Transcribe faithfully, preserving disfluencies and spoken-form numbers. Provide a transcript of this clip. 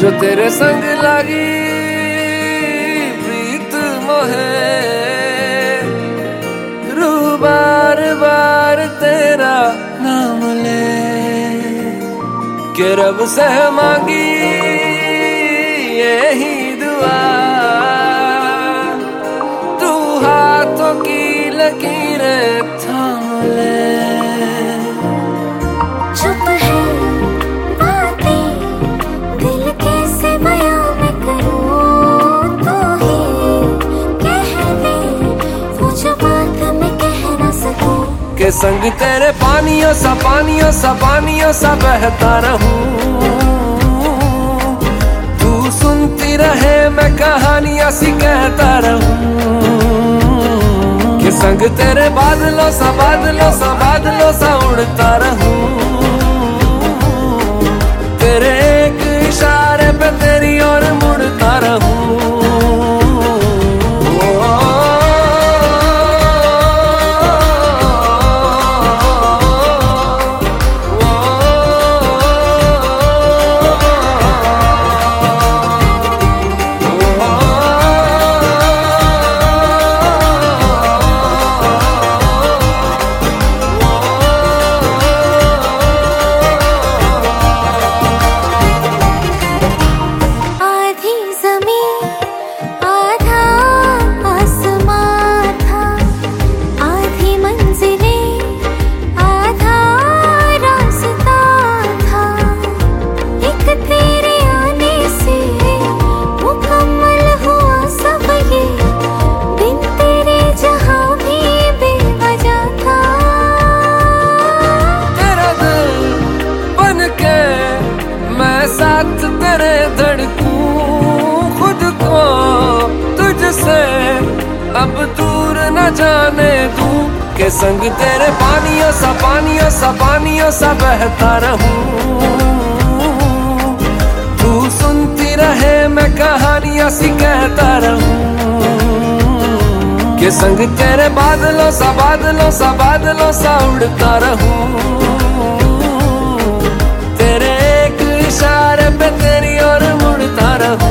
जो तेरे संग लगी प्रीत मोहे, रूह बार बार तेरा नाम ले के रब से मांगी यही दुआ, तू हाथों की लकीरें थाम ले। चुप है बातें दिल कैसे बयां मैं करूं, तो ही कह दे वो जो बात मैं कह ना सकूं। के संग तेरे पानियों सा पानियों सा पानियों सा बहता रहूं, तू सुनती रहे मैं कहानियां सी कहता रहूं। के संग तेरे बादलों सा बादलों सा बादलों सा उड़ता रहूं, तेरे एक इशारे पे तेरी ओर मुड़ता रहूं। साथ तेरे धड़कूं खुद को तुझसे अब दूर न जाने दूं, के संग तेरे पानियों सा पानियों सा पानियों सा बहता रहूं, तू सुनती रहे मैं कहानियां सी कहता रहूं। के संग तेरे बादलों सा बादलों सा बादलों सा उड़ता रहूं, तेरे एक इशारे पे तेरी ओर मुड़ता रहूं।